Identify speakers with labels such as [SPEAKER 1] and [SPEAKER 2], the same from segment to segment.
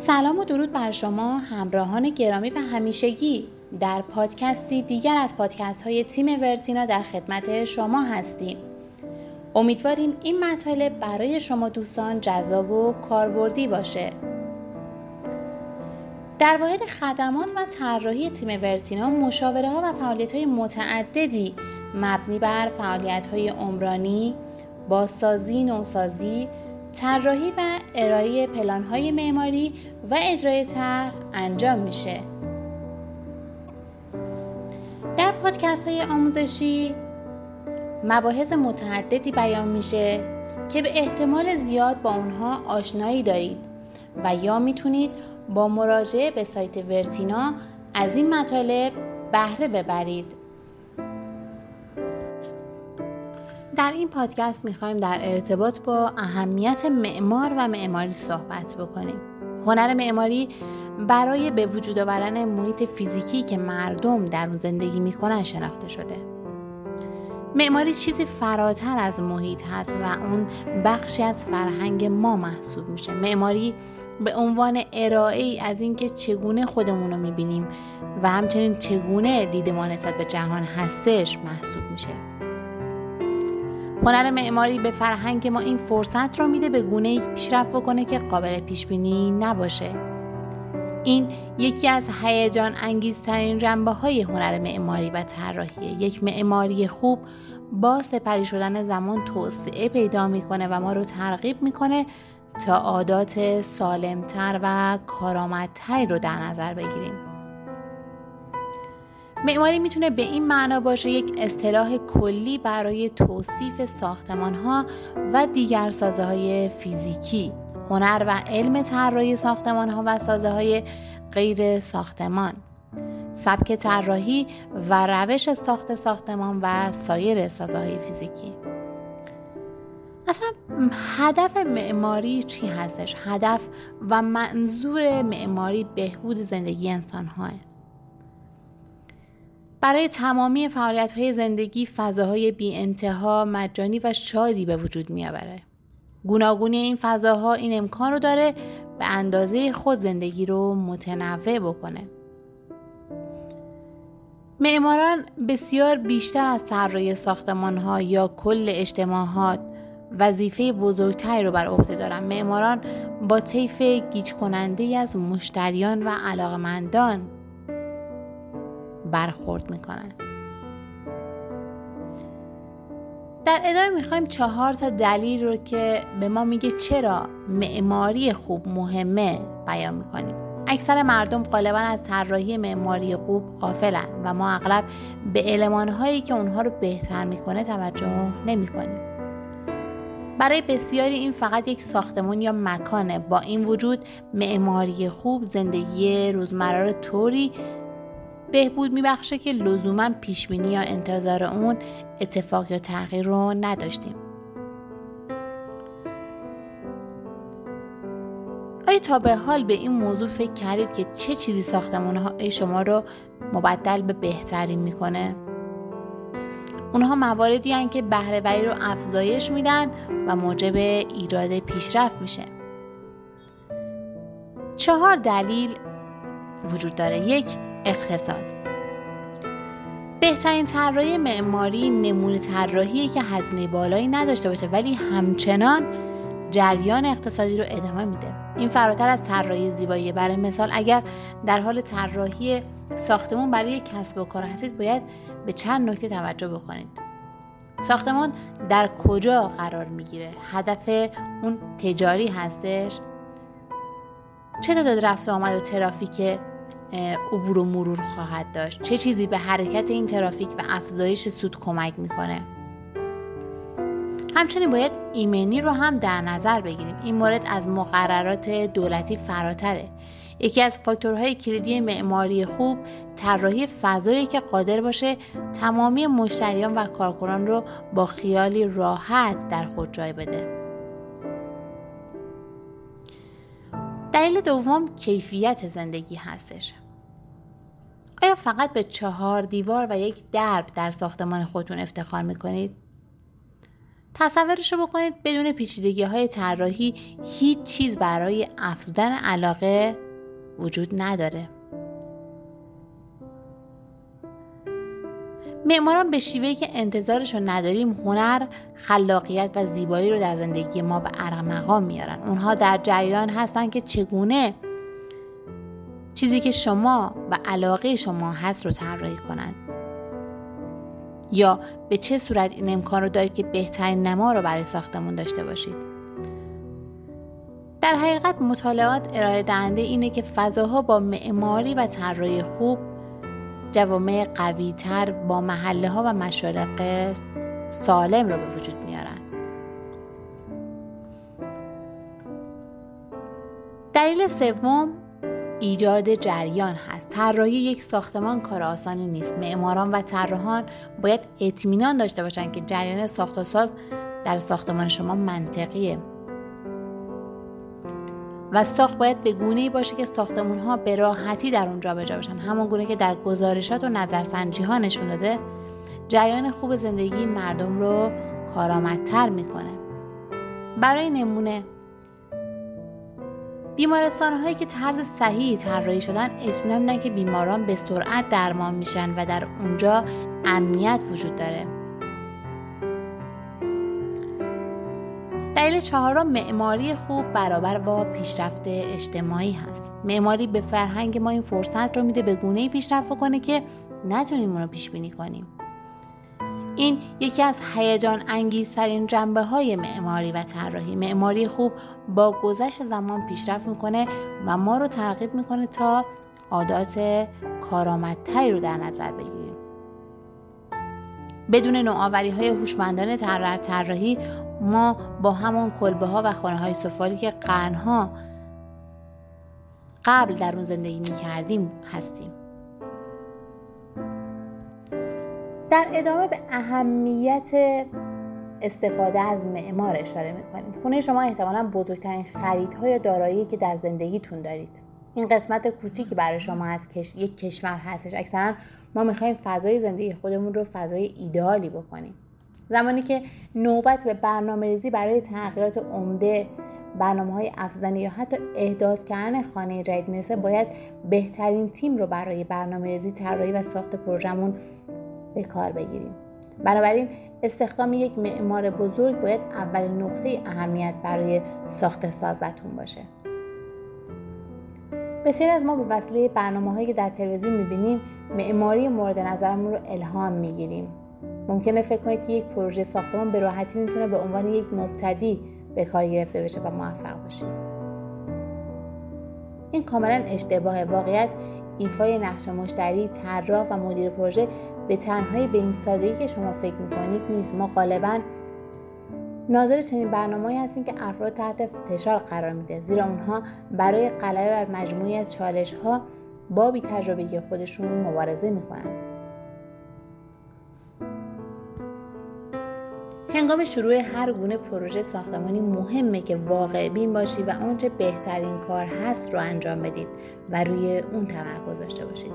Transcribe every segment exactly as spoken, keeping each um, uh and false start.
[SPEAKER 1] سلام و درود بر شما همراهان گرامی و همیشگی. در پادکستی دیگر از پادکست های تیم ورتینا در خدمت شما هستیم. امیدواریم این مطالب برای شما دوستان جذاب و کاربردی باشه. در واحد خدمات و طراحی تیم ورتینا مشاوره ها و فعالیت های متعددی مبنی بر فعالیت های عمرانی، بازسازی، نوسازی، طراحی و ارائه پلان‌های معماری و اجرای طرح انجام میشه. در پادکست‌های آموزشی مباحث متعددی بیان میشه که به احتمال زیاد با اونها آشنایی دارید و یا میتونید با مراجعه به سایت ورتینا از این مطالب بهره ببرید. در این پادکست میخوایم در ارتباط با اهمیت معمار و معماری صحبت بکنیم. هنر معماری برای به وجود آوردن محیط فیزیکی که مردم در اون زندگی میکنن شناخته شده. معماری چیزی فراتر از محیط هست و اون بخشی از فرهنگ ما محسوب میشه. معماری به عنوان ارائه ای از اینکه چگونه خودمون رو میبینیم و همچنین چگونه دید ما نسبت به جهان هستش محسوب میشه. هنر معماری به فرهنگ ما این فرصت رو میده به گونه‌ای پیشرفت بکنه که قابل پیش بینی نباشه. این یکی از هیجان انگیزترین جنبه‌های هنر معماری و طراحیه. یک معماری خوب با سپری شدن زمان توسعه پیدا میکنه و ما رو ترغیب میکنه تا عادات سالمتر و کارآمدتری رو در نظر بگیریم. معماری میتونه به این معنا باشه یک اصطلاح کلی برای توصیف ساختمان‌ها و دیگر سازه‌های فیزیکی. هنر و علم طراحی ساختمان‌ها و سازه‌های غیر ساختمان، سبک طراحی و روش ساخت ساختمان و سایر سازه‌های فیزیکی. اصلا هدف معماری چی هستش؟ هدف و منظور معماری بهبود زندگی انسان‌ها. برای تمامی فعالیت‌های زندگی فضاهای بی انتها، مجانی و شادی به وجود می‌آورد. گوناگونی این فضاها این امکان رو داره به اندازه خود زندگی رو متنوع بکنه. معماران بسیار بیشتر از طراحی ساختمان‌ها یا کل اجتماعات وظیفه بزرگتری رو بر عهده دارن. معماران با طیف گیج کننده از مشتریان و علاقمندان برخورد میکنن. در ادامه میخوایم چهار تا دلیل رو که به ما میگه چرا معماری خوب مهمه بیان میکنیم. اکثر مردم غالبا از طراحی معماری خوب غافلن و ما اغلب به المانهایی که اونها رو بهتر میکنه توجه نمیکنیم. برای بسیاری این فقط یک ساختمان یا مکانه. با این وجود معماری خوب زندگی روزمره رو طوری بهبود میبخشه که لزوما پیشبینی یا انتظار اون اتفاق یا تغییر رو نداشتیم. آیا تا به حال به این موضوع فکر کردید که چه چیزی ساختمان‌های شما رو مبدل به بهترین میکنه؟ اونها مواردی هستند که بهره‌وری رو افزایش میدن و موجب ایجاد پیشرفت میشه. چهار دلیل وجود داره. یک، اقتصاد. بهترین طراحی معماری نمونه طراحیه که هزینه بالایی نداشته باشه ولی همچنان جریان اقتصادی رو ادامه میده. این فراتر از طراحی زیبایی. برای مثال اگر در حال طراحی ساختمان برای کسب و کار هستید باید به چند نکته توجه بکنید. ساختمان در کجا قرار میگیره؟ هدف اون تجاری هستش؟ چه تعداد رفت و آمد و ترافیک عبور و مرور خواهد داشت؟ چه چیزی به حرکت این ترافیک و افزایش سود کمک میکنه؟ همچنین باید ایمنی رو هم در نظر بگیریم. این مورد از مقررات دولتی فراتره. یکی از فاکتورهای کلیدی معماری خوب طراحی فضایی که قادر باشه تمامی مشتریان و کارکنان رو با خیالی راحت در خود جای بده. دلیل دوم کیفیت زندگی هستش. آیا فقط به چهار دیوار و یک درب در ساختمان خودتون افتخار میکنید؟ تصورشو بکنید بدون پیچیدگی های طراحی هیچ چیز برای افزودن علاقه وجود نداره. معماران به شیوهی که انتظارشو نداریم هنر، خلاقیت و زیبایی رو در زندگی ما به ارمغان میارن. اونها در جریان هستن که چگونه چیزی که شما و علاقه شما هست رو طراحی کنند یا به چه صورت این امکان رو دارید که بهترین نما رو برای ساختمون داشته باشید. در حقیقت مطالعات ارائه دهنده اینه که فضاها با معماری و طراحی خوب جوامع قوی تر با محله ها و مشارق سالم رو به وجود میارن. دلیل سوم ایجاد جریان هست. طراحی یک ساختمان کار آسانی نیست. معماران و طراحان باید اطمینان داشته باشن که جریان ساخت و ساز در ساختمان شما منطقیه و ساخت باید به گونه‌ای باشه که ساختمان‌ها به راحتی در اون جابجا بشن. همون گونه که در گزارشات و نظرسنجی‌ها نشون داده جریان خوب زندگی مردم رو کارآمدتر میکنه. برای نمونه بیمارستان‌هایی که طرز صحیحی طراحی شدن اطمینان میدن که بیماران به سرعت درمان میشن و در اونجا امنیت وجود داره. دلیل چهارم معماری خوب برابر با پیشرفت اجتماعی هست. معماری به فرهنگ ما این فرصت رو میده به گونه‌ای پیشرفت کنه که نتونیم اون رو پیش بینی کنیم. این یکی از هیجان انگیزترین جنبه‌های معماری و طراحی. معماری خوب با گذشت زمان پیشرفت میکنه و ما رو ترغیب میکنه تا عادات کارآمدتری رو در نظر بگیریم. بدون نوآوری‌های هوشمندانه طراحی ما با همون کلبه‌ها و خانه‌های سفالی که قرن‌ها قبل در اون زندگی می‌کردیم هستیم. در ادامه به اهمیت استفاده از معمار اشاره می‌کنیم. خونه شما احتمالاً بزرگترین خریدها یا دارایی که در زندگیتون دارید. این قسمت کوچیکی برای شما از کش... یک کشور هستش. اکثرا ما می‌خوایم فضای زندگی خودمون رو فضای ایدئالی بکنیم. زمانی که نوبت به برنامه‌ریزی برای تغییرات عمده، برنامه‌های افزودنی یا حتی احداث کردن خانه جدید میرسه، باید بهترین تیم رو برای برنامه‌ریزی، طراحی و ساخت پروژمون به کار بگیریم. بنابراین استخدام یک معمار بزرگ باید اولین نقطه اهمیت برای ساخت سازتون باشه. بسیاری از ما به وسیله برنامه‌هایی که در تلویزیون می‌بینیم معماری مورد نظرمون رو الهام می‌گیریم. ممکنه فکر کنید که یک پروژه ساختمان به راحتی میتونه به عنوان یک مبتدی به کار گرفته بشه و موفق باشه. این کاملا اشتباهه. واقعیت ایفای نقش مشتری، طراح و مدیر پروژه به تنهایی به این سادگی که شما فکر میکنید نیست. ما غالباً ناظر چنین برنامه‌ای هستیم که افراد تحت فشار قرار میده، زیرا اونها برای غلبه بر مجموعی از چالش‌ها با بی‌تجربگی خودشون مبارزه میکنن. هنگام شروع هر گونه پروژه ساختمانی مهمه که واقع بین باشید و اونچه بهترین کار هست رو انجام بدید و روی اون تمرکز داشته باشید.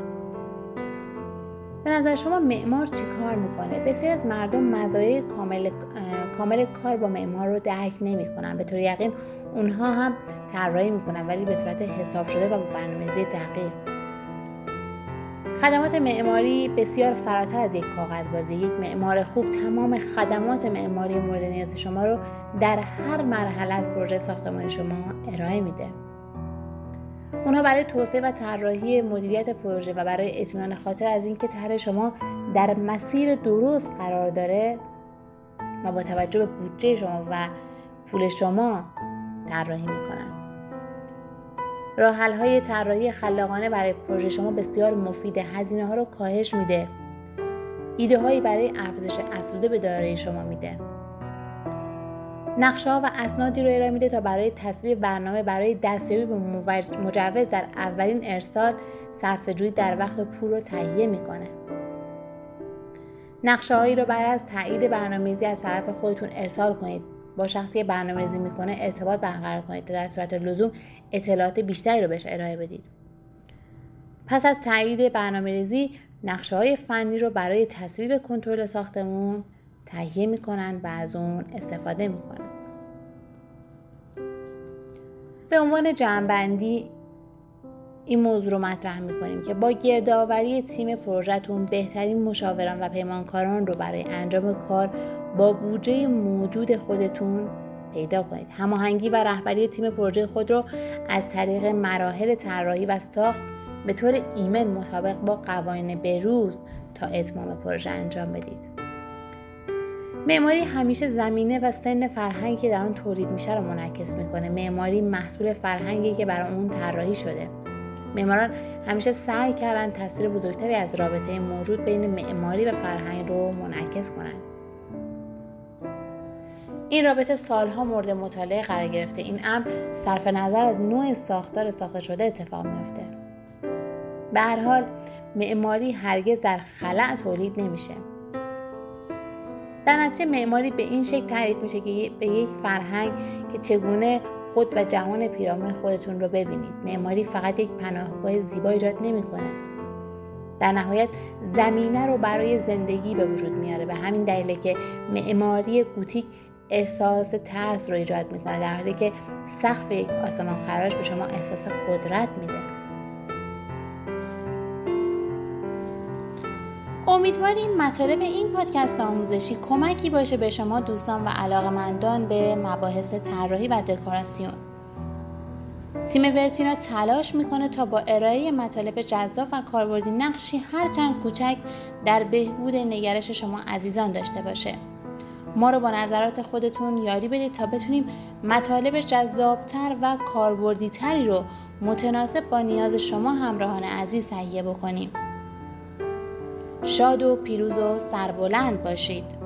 [SPEAKER 1] به نظر شما معمار چی کار میکنه؟ بسیار از مردم مزایای کامل کامل کار با معمار رو درک نمیکنن. به طور یقین اونها هم طراحی میکنن ولی به صورت حساب شده و با برنامه‌ریزی دقیق. خدمات معماری بسیار فراتر از یک کاغذبازی. یک معمار خوب تمام خدمات معماری مورد نیاز شما رو در هر مرحله از پروژه ساختمانی شما ارائه میده. اونها برای توسعه و طراحی مدیریت پروژه و برای اطمینان خاطر از اینکه طرح شما در مسیر درست قرار داره و با توجه به بودجه شما و پول شما طراحی میکنن. راه حل‌های طراحی خلاقانه برای پروژه شما بسیار مفیده. هزینه‌ها رو کاهش میده. ایده‌هایی برای ارزش افزوده به دارایی شما میده. نقشه‌ها و اسنادی رو ارائه میده تا برای تصویب برنامه برای دستیابی به مجوز در اولین ارسال صرفه‌جویی در وقت و پول رو تهیه میکنه. نقشه‌هایی رو بعد از تایید برنامه‌ریزی از طرف خودتون ارسال کنید. با شخصی برنامه‌ریزی میکنه ارتباط برقرار کنید تا در صورت لزوم اطلاعات بیشتری رو بهش ارائه بدید. پس از تایید برنامه‌ریزی نقشه‌های فنی رو برای تصویب کنترل ساختمون تهیه میکنن و از اون استفاده میکنن. به عنوان جمع‌بندی این موضوع رو مطرح میکنیم که با گردآوری تیم پروژه‌تون بهترین مشاوران و پیمانکاران رو برای انجام کار با بودجه موجود خودتون پیدا کنید. هماهنگی و رهبری تیم پروژه خود رو از طریق مراحل طراحی و ساخت به طور ایمن مطابق با قوانین بروز تا اتمام پروژه انجام بدید. معماری همیشه زمینه و سن فرهنگی که در آن تولید میشه رو منعکس میکنه. معماری محصول فرهنگی که برای اون طراحی شده. معماران همیشه سعی کردن تصویر بزرگتری از رابطه موجود بین معماری و فرهنگ رو منعکس کنند. این رابطه سالها مورد مطالعه قرار گرفته. این امر صرف نظر از نوع ساختار ساخته شده اتفاق میفته. به هر حال معماری هرگز در خلأ تولید نمیشه. در نتیجه معماری به این شکل تعریف میشه که به یک فرهنگ که چگونه خود و جهان پیرامون خودتون رو ببینید. معماری فقط یک پناهگاه زیبا ایجاد نمیکنه. در نهایت زمینه رو برای زندگی به وجود میاره. به همین دلیله که معماری گوتیک احساس ترس رو ایجاد میکنه، در حالی که سقف یک آسمان خراش به شما احساس قدرت میده. امیدواریم مطالب این پادکست آموزشی کمکی باشه به شما دوستان و علاقه‌مندان به مباحث طراحی و دکوراسیون. تیم ورتینا تلاش میکنه تا با ارائه مطالب جذاب و کاربردی نقشی هرچند کوچک در بهبود نگرش شما عزیزان داشته باشه. ما رو با نظرات خودتون یاری بدید تا بتونیم مطالب جذابتر و کاربردی تری رو متناسب با نیاز شما همراهان عزیز تهیه بکنیم. شاد و پیروز و سربلند باشید.